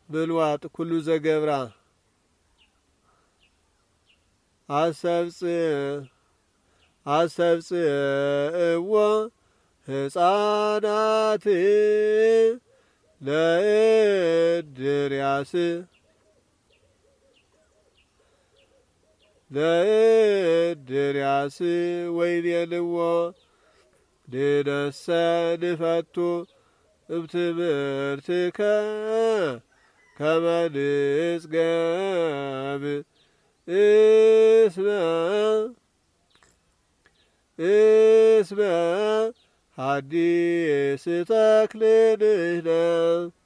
ብልዋጥ ኩሉ ዘገብራ አሰብጽእዎ ሕፃናት ለእድርያስ ወይቤልዎ ንነሰ ንፈቱ እምትምህርትከ ከመ ንጽገብ እስመ ሐዲስ ተክል ንሕነ